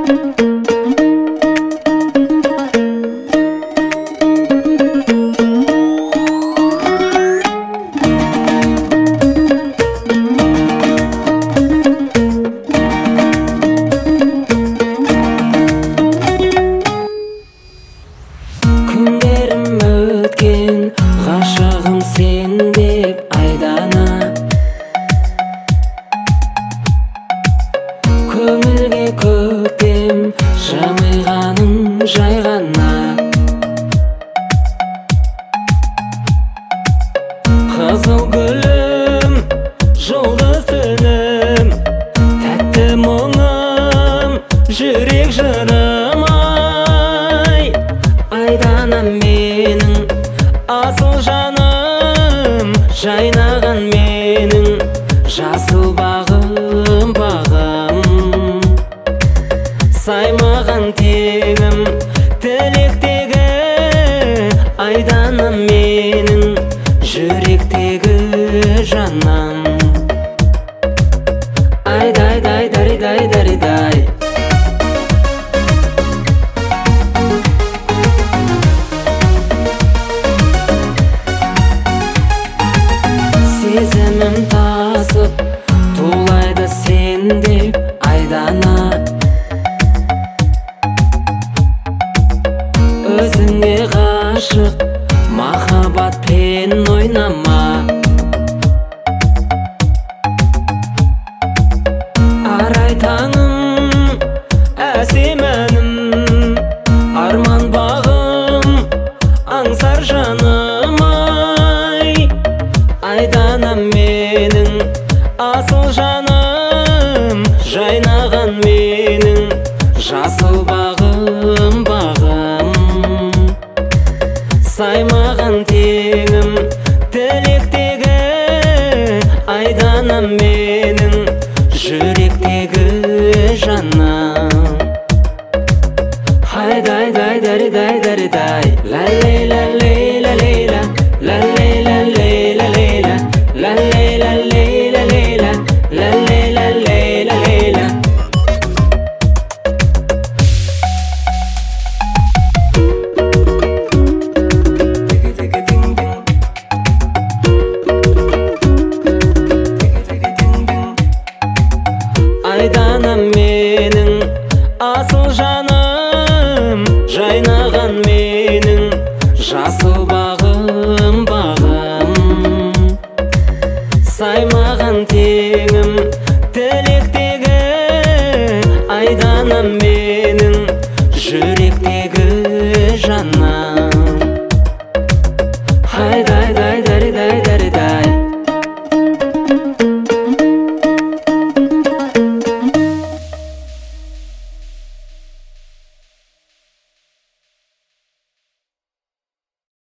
Ғашығым сен деп айдана, көңілге көктем жымиғаның жай ғана. Қызыл гүлім, жұлдыз түнім, тәтті мұңым, жүрек жырым ай. Айдана менің асыл жаным, жайнаған менің жасыл бағым, бағым. Саймаған тегім, тілектегі айдана менің жүректегі жаным. Айдай, дай, дай, дай, дай, дай. Сезімім тасып, тулайды сен деп айдана, өзіңе ғашық махаббатпен ойнама. Арай таңым, әсем әнім, арман бағым, аңсар жаным ай. Айдана менің асыл жаным, жайнаған менің жасыл бағым, бағым. Саймаған теңім, тілектегі айдана менің жүректегі жаным. Айдай, дай, дай, дай, дай, дай. Ла-лей, ла-лей, ла-лей, ла. Ла-лей, ла-лей, ла-лей, ла. Ла-лей, ла-лей, ла-лей, ла. Ла-лей, ла-лей, ла-лей, ла. Айдана менің асыл жаным, жайнаған менің жасыл бағым, бағым. Саймаған теңім, тілектегі айдана менің жүректегі жаным. Айдай, дай, дай, дай, дай, дай.